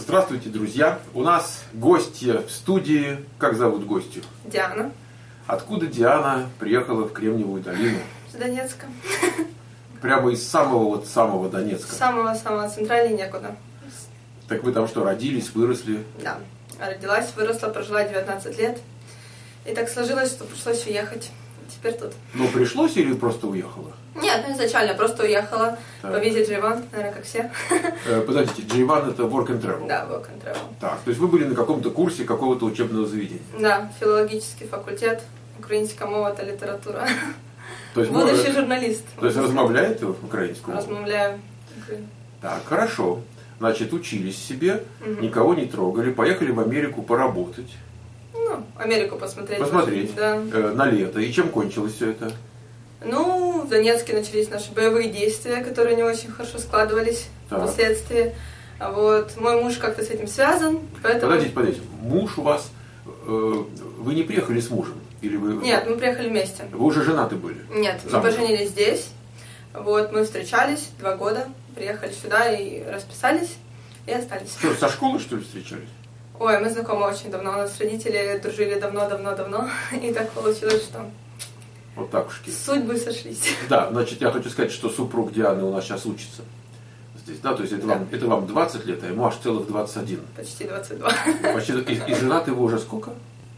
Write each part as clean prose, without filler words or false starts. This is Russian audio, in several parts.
Здравствуйте, друзья. У нас гости в студии. Как зовут гостью? Диана. Откуда Диана приехала в Кремниевую долину? С Донецка. Прямо из самого Донецка? Самого центральнее некуда. Так вы там что, родились, выросли? Да. Родилась, выросла, прожила 19 лет. И так сложилось, что пришлось уехать. Теперь тут. Ну, пришлось или просто уехала? Нет, изначально просто уехала по визе J1, наверное, как все. Подождите, J1 это Work and Travel? Да, Work and Travel. Так, то есть вы были на каком-то курсе какого-то учебного заведения? Да, филологический факультет, українська мова та література. То есть, будущий журналист. То есть размовляете украинскую? Размовляю. Так, хорошо. Значит, учились себе, никого не трогали, поехали в Америку поработать. Ну, Америку посмотреть. Посмотреть. Да. На лето. И чем кончилось все это? Ну, в Донецке начались наши боевые действия, которые не очень хорошо складывались впоследствии. Вот. Мой муж как-то с этим связан, поэтому... Подождите. Муж у вас... Вы не приехали с мужем? Или вы... Нет, мы приехали вместе. Вы уже женаты были? Нет, мы поженились здесь. Вот, мы встречались 2 года, приехали сюда и расписались, и остались. Что, со школы, что ли, встречались? Ой, мы знакомы очень давно. У нас родители дружили давно. И так получилось, что... Вот так уж. Судьбы сошлись. Да, значит, я хочу сказать, что супруг Дианы у нас сейчас учится здесь, да? То есть это вам 20 лет, а ему аж целых 21. Почти 22. Почти. И женаты вы уже сколько?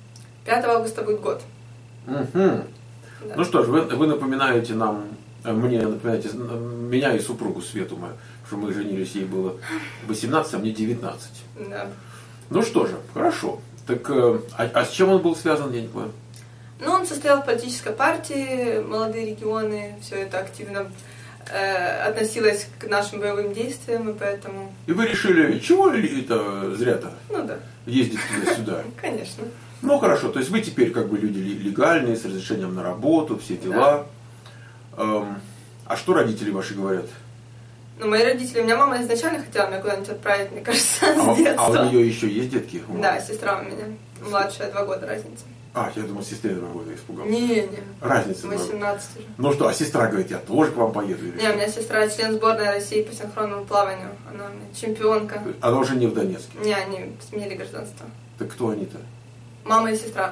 5 августа будет год. Угу. Да. Ну что ж, вы напоминаете напоминаете меня и супругу Свету мою, что мы женились, ей было 18, а мне 19. Да. Ну что же, хорошо. Так, а с чем он был связан, я не понял? Ну, он состоял в политической партии, молодые регионы, все это активно относилось к нашим боевым действиям, и поэтому... И вы решили, чего это зря-то? Ну да. Ездить туда-сюда? Конечно. Ну хорошо, то есть вы теперь как бы люди легальные, с разрешением на работу, все дела. Да. А что родители ваши говорят? Ну, мои родители, у меня мама изначально хотела меня куда-нибудь отправить, мне кажется, с детства. А у нее еще есть детки? Да, сестра у меня, младшая, 2 года разница. Я думал, сестре 2 года испугался. Не. Разница 18 уже. Ну что, а сестра говорит, я тоже к вам поеду? Или не, у меня сестра член сборной России по синхронному плаванию. Она у меня чемпионка. Она уже не в Донецке? Не, они сменили гражданство. Так кто они-то? Мама и сестра.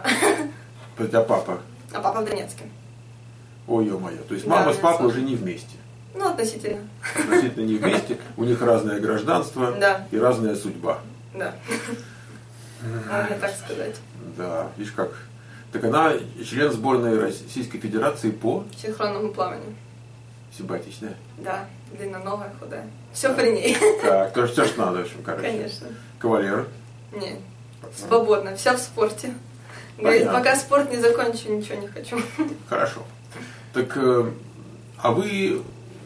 А папа? А папа в Донецке. Ой, ё-моё. То есть мама с папой уже не вместе? Ну, относительно. Относительно не вместе. У них разное гражданство и разная судьба. Да. Можно так сказать. Да, видишь как. Так она член сборной Российской Федерации по синхронному плаванию. Симпатичная? Да, длинноногая, худая. Все при ней. Так, то все, что надо, в общем, короче. Конечно. Кавалер? Не, свободно, вся в спорте. Говорит, пока спорт не закончу, ничего не хочу. Хорошо. Так, а вы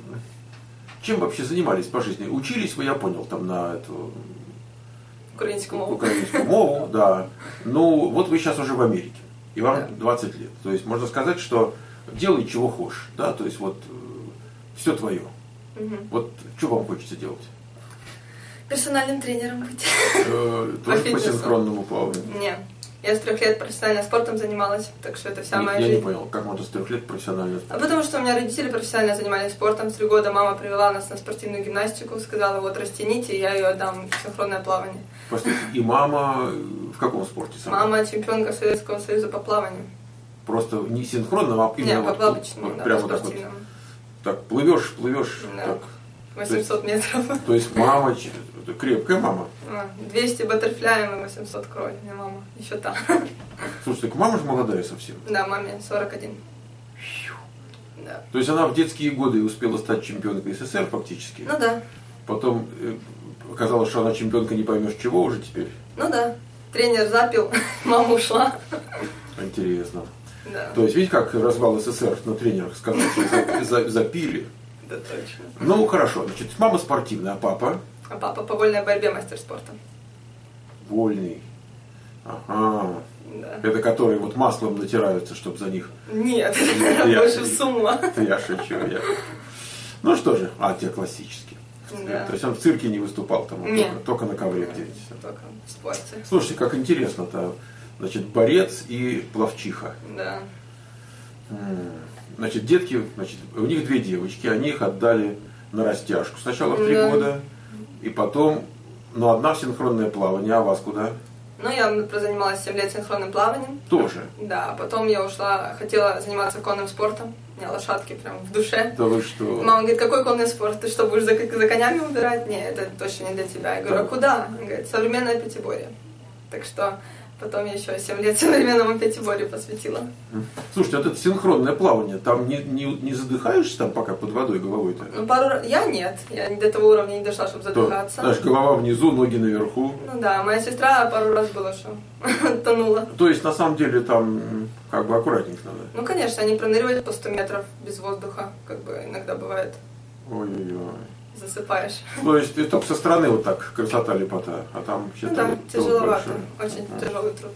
чем вообще занимались по жизни? Учились вы, я понял, там на эту... Украинскую мову. Украинскую мову, да. Ну, вот вы сейчас уже в Америке, и вам 20 лет. То есть можно сказать, что делай, чего хочешь, да, то есть вот все твое. Вот что вам хочется делать? Персональным тренером быть. Тоже по синхронному плаванию? Нет. Я с 3 лет профессионально спортом занималась, так что это вся моя жизнь. Я не понял, как можно с 3 лет профессионально спортом? Потому что у меня родители профессионально занимались спортом. С 3 года мама привела нас на спортивную гимнастику, сказала, вот растяните, я ее отдам в синхронное плавание. Простите, и мама в каком спорте сама? Мама чемпионка Советского Союза по плаванию. Просто не синхронным, а именно по плавочному, да, прямо по спортивному. Так, плывешь, да. так. 800 метров. То есть мама, крепкая мама. 200 баттерфляем и 800 крови. У меня мама еще там. Слушай, так мама же молодая совсем. Да, маме 41. Да. То есть она в детские годы успела стать чемпионкой СССР фактически. Ну да. Потом оказалось, что она чемпионка не поймешь чего уже теперь. Ну да. Тренер запил, мама ушла. Интересно. Да. То есть, видите, как развал СССР на тренерах сказал, что запили. Да, точно. Ну, хорошо. Значит, мама спортивная, а папа? А папа по вольной борьбе мастер спорта. Вольный. Ага. Да. Это которые вот маслом натираются, чтобы за них... Нет, это больше в сумма. Я шучу. Ну что же, те классический. Да. То есть он в цирке не выступал, там, только на ковре где-нибудь. Только в спорте. Слушайте, как интересно-то. Значит, борец и пловчиха. Да. Значит, детки, у них 2 девочки, они их отдали на растяжку сначала в 3 года, и потом Ну, одна в синхронное плавание, а вас куда? Ну, я прозанималась 7 лет синхронным плаванием. Тоже? Да, потом я ушла, хотела заниматься конным спортом. У меня лошадки прям в душе. Да вы что? Мама говорит, какой конный спорт? Ты что, будешь за конями убирать? Нет, это точно не для тебя. Я говорю, а куда? Она говорит, современное пятиборье. Так что потом я еще 7 лет современному пятиборью посвятила. Слушайте, вот это синхронное плавание, там не задыхаешься там пока под водой головой-то? Ну, пару раз... Я нет. Я до того уровня не дошла, чтобы задыхаться. Знаешь, голова внизу, ноги наверху. Ну да, моя сестра пару раз была, что тонула. То есть, на самом деле, там как бы аккуратненько надо. Ну, конечно, они проныривают по 100 метров без воздуха, как бы иногда бывает. Ой-ой-ой. Засыпаешь. То есть, ты только со стороны вот так, красота, лепота, а там вообще Ну да, тяжеловато, очень тяжелый труд.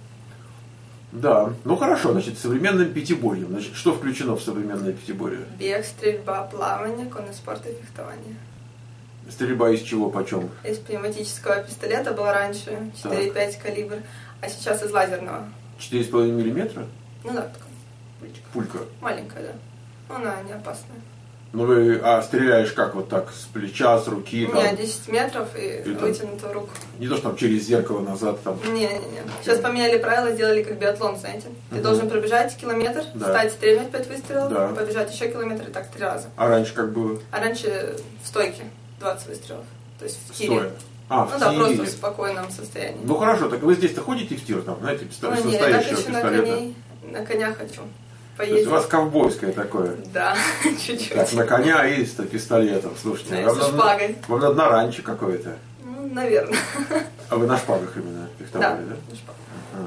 Да, ну хорошо, значит, современным пятиборьем. Значит, что включено в современное пятиборье? Бег, стрельба, плавание, конный спорт и фехтование. Стрельба из чего, почем? Из пневматического пистолета было раньше 4,5 калибр, а сейчас из лазерного. 4,5 миллиметра? Ну да, такая пульчика. Пулька? Маленькая, да. Она не опасная. Ну вы, стреляешь как, вот так, с плеча, с руки? У меня 10 метров и вытянутую руку. Не то, что там через зеркало назад там. Не-не-не. Сейчас поменяли правила, сделали как биатлон, знаете. Ты должен пробежать километр, встать, стрельнуть 5 выстрелов, побежать еще километр и так 3 раза. А раньше как было? А раньше в стойке 20 выстрелов. То есть в тире. В тире. Да, просто в спокойном состоянии. Ну хорошо, так вы здесь-то ходите в тир, там, знаете, состоящего пистолета? На коня хочу. То есть у вас ковбойское такое? Да, чуть-чуть. Так, на коня и с пистолетом, слушайте. Со шпагой. Вам надо на ранчо какое-то. Ну, наверное. А вы на шпагах именно фехтовали, да? На шпагах.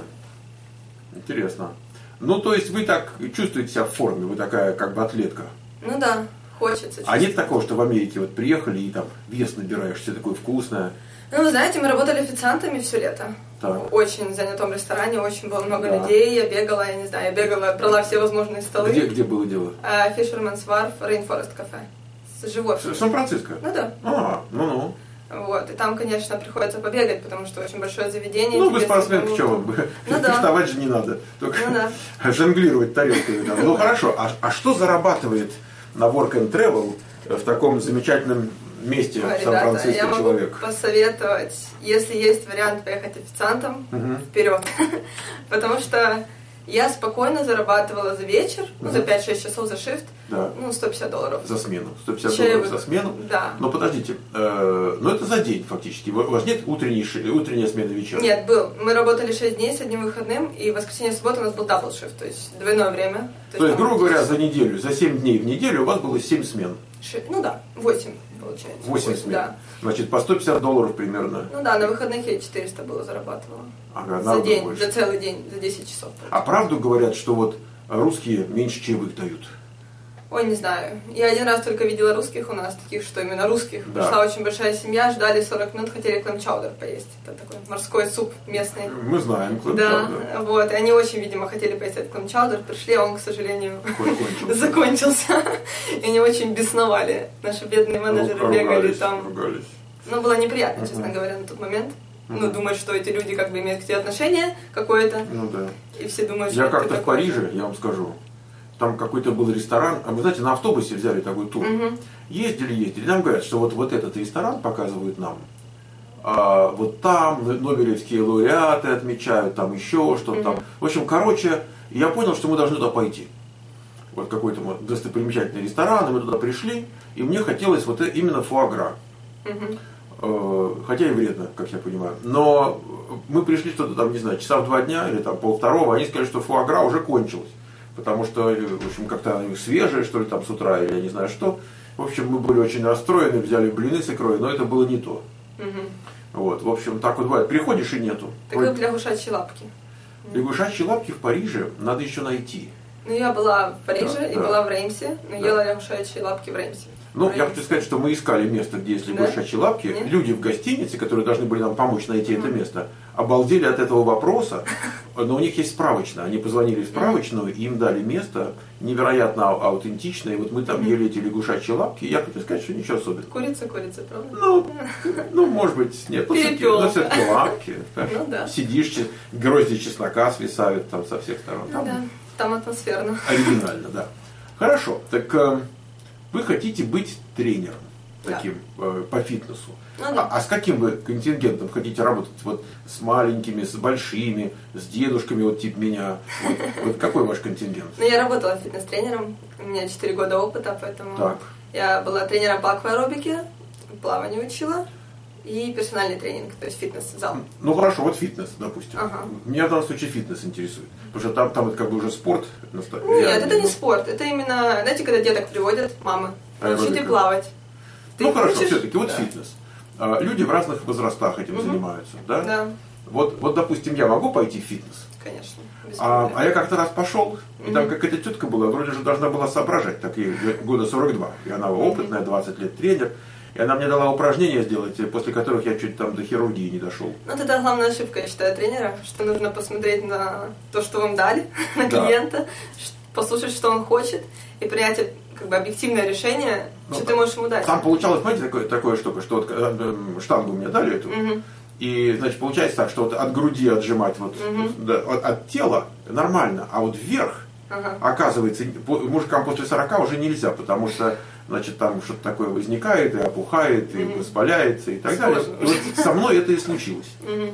Интересно. Ну, то есть вы так чувствуете себя в форме, вы такая как бы атлетка? Ну да, хочется. А нет такого, что в Америке вот приехали и там вес набираешь, все такое вкусное? Ну, вы знаете, мы работали официантами все лето. Так. В очень занятом ресторане, очень было много людей. Я бегала, я не знаю, брала все возможные столы. Где было дело? Fisherman's Wharf, Rainforest Cafe. Живой. В Сан-Франциско? Ну да. Ну. Вот, и там, конечно, приходится побегать, потому что очень большое заведение. Ну, вы спортсменка, что вам? Фехтовать же не надо. Только жонглировать тарелками. Ну, хорошо. А что зарабатывает на Work and Travel в таком замечательном месте в Сан-Франциско я могу человек? Посоветовать, если есть вариант поехать официантом, вперед. Потому что я спокойно зарабатывала за вечер, за 5-6 часов за шифт, $150. За смену. $150 за смену? Да. Но подождите, но это за день фактически. У вас нет утренняя смена вечера? Нет, был. Мы работали 6 дней с одним выходным, и в воскресенье и субботу у нас был дабл шифт, то есть двойное время. То есть, грубо говоря, за неделю, за 7 дней в неделю у вас было 7 смен? 8 получается. 8 смен. Да. Значит, по $150 примерно. Ну да, на выходных я 400 было зарабатывала. Ага, за день, больше. За целый день, за 10 часов. А правду говорят, что вот русские меньше чаевых дают? Ой, не знаю. Я один раз только видела русских у нас, таких, что именно русских. Да. Пришла очень большая семья, ждали 40 минут, хотели клэм-чаудер поесть. Это такой морской суп местный. Мы знаем клэм-чаудер. Да, вот. И они очень, видимо, хотели поесть этот клэм-чаудер. Пришли, а он, к сожалению, закончился. И они очень бесновали. Наши бедные менеджеры бегали там. Ругались. Ну, было неприятно, честно говоря, на тот момент. Ну, думать, что эти люди как бы имеют к тебе отношение какое-то. Ну да. И все думают, что я как-то в Париже, я вам скажу, там какой-то был ресторан, а вы знаете, на автобусе взяли такой тур. Ездили, нам говорят, что вот этот ресторан показывают нам. Вот там нобелевские лауреаты отмечают, там еще что-то там. В общем, я понял, что мы должны туда пойти. Вот какой-то достопримечательный ресторан, и мы туда пришли, и мне хотелось вот именно фуагра. Хотя и вредно, как я понимаю. Но мы пришли что-то там, не знаю, часа в 2 дня или там полвторого, они сказали, что фуагра уже кончилось. Потому что, в общем, как-то они свежие, что ли, там с утра, или я не знаю что. В общем, мы были очень расстроены, взяли блины с икрой, но это было не то. Вот, в общем, так вот бывает. Приходишь и нету. Так как лягушачьи лапки. Лягушачьи лапки в Париже надо еще найти. Ну, я была в Париже и была в Реймсе, но ела лягушачьи лапки в Реймсе. Ну, я хочу сказать, что мы искали место, где есть лягушачьи лапки. Нет? Люди в гостинице, которые должны были нам помочь найти это место, обалдели от этого вопроса, но у них есть справочная. Они позвонили в справочную, и им дали место невероятно аутентичное. И вот мы там ели эти лягушачьи лапки, и я хочу сказать, что ничего особенного. Курица, правда? Ну, может быть, нет. Но все-таки лапки. Ну, да. Сидишь, грозди чеснока свисают там со всех сторон. Ну, да, там атмосферно. Оригинально, да. Хорошо, так... Вы хотите быть тренером. таким по фитнесу. А с каким вы контингентом хотите работать? Вот с маленькими, с большими, с дедушками, вот типа меня. Вот какой ваш контингент? Ну, я работала фитнес-тренером, у меня 4 года опыта, поэтому я была тренером по акваэробике, плавание учила. И персональный тренинг, то есть фитнес-зал. Ну хорошо, вот фитнес, допустим. Меня в данном случае фитнес интересует. Потому что там это как бы уже спорт. Нет, это не спорт. Это именно, знаете, когда деток приводят, мамы, научите плавать. Ну хорошо, все-таки вот фитнес. Люди в разных возрастах этим занимаются, да? Да. Вот, допустим, я могу пойти в фитнес? Конечно. А я как-то раз пошел, и там какая-то тетка была, вроде же должна была соображать, так ей года 42. И она опытная, 20 лет тренер. И она мне дала упражнения сделать, после которых я чуть там до хирургии не дошел. Ну, это главная ошибка, я считаю, тренера, что нужно посмотреть на то, что вам дали, на клиента, послушать, что он хочет, и принять как бы объективное решение, что ты можешь ему дать. Там получалось, знаете, такое штука, что вот штангу мне дали эту, и, значит, получается так, что вот от груди отжимать, вот, от тела нормально, а вот вверх, оказывается, мужикам после 40 уже нельзя, потому что, значит, там что-то такое возникает, и опухает, и воспаляется, и так далее. И вот со мной это и случилось.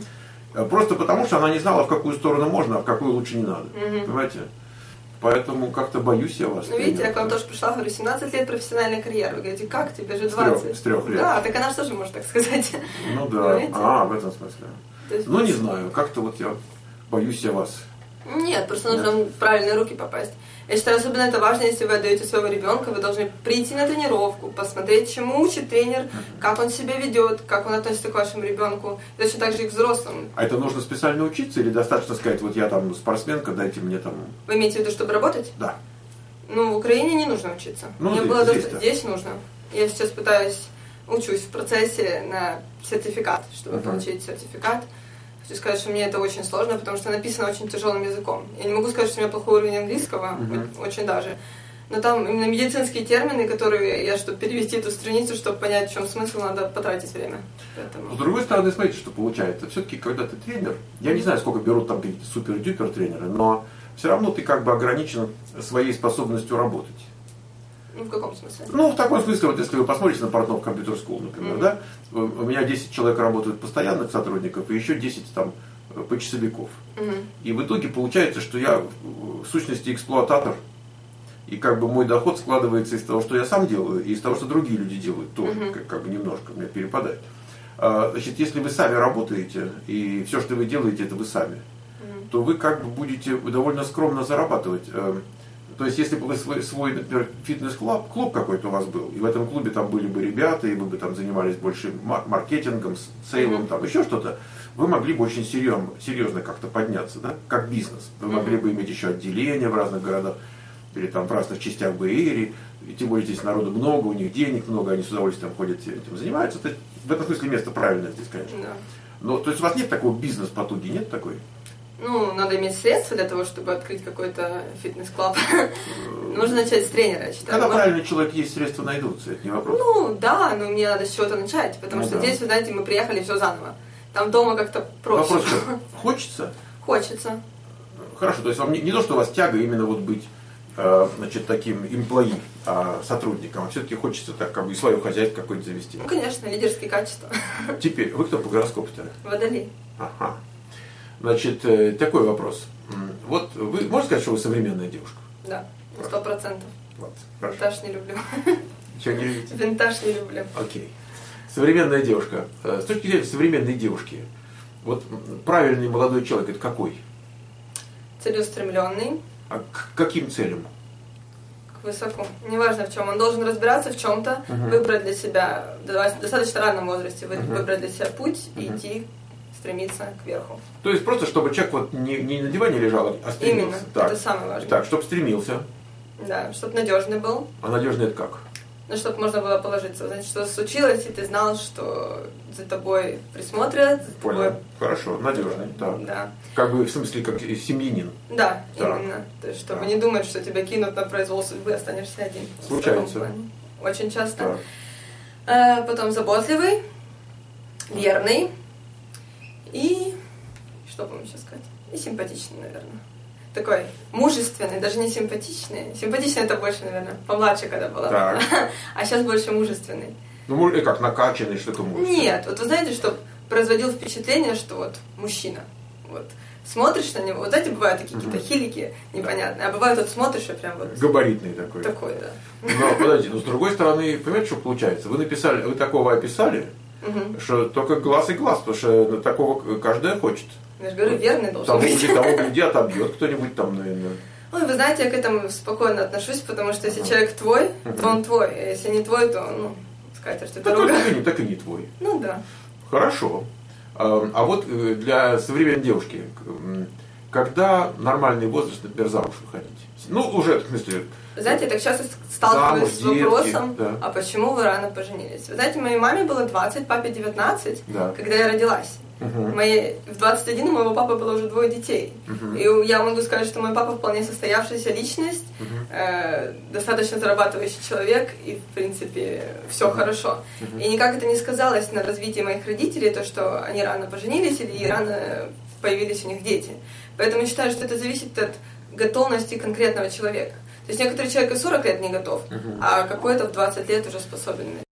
Просто потому, что она не знала, в какую сторону можно, а в какую лучше не надо. Понимаете? Поэтому как-то боюсь я вас. Ну, видите, я к вам тоже пришла, говорю, 17 лет профессиональной карьеры. Вы говорите, как тебе же 20? С 3 лет. Да, так она же тоже может так сказать. Ну да. В этом смысле. Ну, не знаю, как-то вот я боюсь я вас. Нет, просто нужно в правильные руки попасть. Я считаю, особенно это важно, если вы отдаете своего ребенка, вы должны прийти на тренировку, посмотреть, чему учит тренер, как он себя ведет, как он относится к вашему ребенку, и точно так же и к взрослым. А это нужно специально учиться или достаточно сказать, вот я там спортсменка, дайте мне там... Вы имеете в виду, чтобы работать? Да. Ну, в Украине не нужно учиться. Ну, здесь нужно. Я сейчас учусь в процессе на сертификат, чтобы получить сертификат. Хочу сказать, что мне это очень сложно, потому что написано очень тяжелым языком. Я не могу сказать, что у меня плохой уровень английского, очень даже. Но там именно медицинские термины, которые чтобы перевести эту страницу, чтобы понять, в чем смысл, надо потратить время. Поэтому... С другой стороны, смотрите, что получается. Все-таки, когда ты тренер, я не знаю, сколько берут там какие-то супер-дюпер тренеры, но все равно ты как бы ограничен своей способностью работать. Ну, в каком смысле? Ну, в таком смысле, вот если вы посмотрите на Портнов Computer School, например, да, у меня 10 человек работают постоянных сотрудников, и еще 10 там почасовиков. И в итоге получается, что я в сущности эксплуататор, и как бы мой доход складывается из того, что я сам делаю, и из того, что другие люди делают тоже, как бы немножко у меня перепадает. Значит, если вы сами работаете, и все, что вы делаете, это вы сами, то вы как бы будете довольно скромно зарабатывать. То есть, если бы вы свой, например, фитнес-клуб какой-то у вас был, и в этом клубе там были бы ребята, и вы бы там занимались больше маркетингом, сейлом, там еще что-то, вы могли бы очень серьезно как-то подняться, да, как бизнес. Вы могли бы иметь еще отделения в разных городах, или там в разных частях Бэй-Эрии, и тем более здесь народу много, у них денег много, они с удовольствием ходят, этим занимаются. То есть, в этом смысле место правильное здесь, конечно. Да. Но, то есть, у вас нет такого бизнес-потуги, нет такой? Ну, надо иметь средства для того, чтобы открыть какой-то фитнес-клуб. Нужно начать с тренера, я считаю. Когда правильный человек есть, средства найдутся, это не вопрос. Ну, да, но мне надо с чего-то начать, потому что здесь, вы знаете, мы приехали, все заново. Там дома как-то проще. Вопрос, хочется? Хочется. Хорошо, то есть вам не то, что у вас тяга именно вот быть, значит, таким эмплои, сотрудником, а все-таки хочется так, как бы и свое хозяйство какое-то завести. Ну, конечно, лидерские качества. Теперь, вы кто по гороскопу-то? Водолей. Ага. Значит, такой вопрос. Вот вы можете сказать, что вы современная девушка? Да, 100%. Вот, винтаж не люблю. Чего не любите? Винтаж не люблю. Окей. Современная девушка. С точки зрения современной девушки, вот правильный молодой человек, это какой? Целеустремленный. А к каким целям? К высоку. Неважно в чем. Он должен разбираться в чем-то, выбрать для себя, в достаточно раннем возрасте, выбрать для себя путь и идти, стремиться кверху. То есть просто, чтобы человек вот не на диване лежал, а стремился. Именно, так. это самое важное. Так, чтобы стремился. Да, чтобы надежный был. А надежный это как? Ну, чтобы можно было положиться. Значит, что случилось, и ты знал, что за тобой присмотрят. Понял. Хорошо, надежный. Так. Да. Как бы в смысле, как семьянин. Да, так. Именно. То есть, чтобы не думать, что тебя кинут на произвол судьбы, останешься один. Случается. Очень часто. Потом заботливый, верный. И что вам еще сказать? И симпатичный, наверное. Такой мужественный, даже не симпатичный. Симпатичный это больше, наверное, помладше, когда была. А сейчас больше мужественный. Ну, или как накачанный, что-то может. Нет, вот вы знаете, что производил впечатление, что вот мужчина. Вот. Смотришь на него, вот знаете, бывают такие какие-то хилики непонятные, а бывает вот смотришь и прям вот... Габаритный такой. Такой, да. Но, подождите, с другой стороны, понимаете, что получается? Вы такого описали, что только глаз и глаз, потому что такого каждая хочет. Я же говорю, верный должен быть. Того гляди, отобьет кто-нибудь там, наверное. Ой, вы знаете, я к этому спокойно отношусь, потому что если человек твой, то он твой, а если не твой, то, ну, скатерть это дорога. Так и не твой. Ну да. Хорошо. А вот для современной девушки, когда нормальный возраст, например, замуж выходить? Ну, уже, в смысле... Знаете, я так часто сталкиваюсь с вопросом, да. А почему вы рано поженились? Вы знаете, моей маме было 20, папе 19, да. Когда я родилась. В 21 у моего папы было уже 2 детей. И я могу сказать, что мой папа вполне состоявшаяся личность, достаточно зарабатывающий человек, и, в принципе, все хорошо. И никак это не сказалось на развитии моих родителей, то, что они рано поженились или рано появились у них дети. Поэтому я считаю, что это зависит от готовности конкретного человека. То есть некоторый человек и 40 лет не готов, а какой-то в 20 лет уже способен.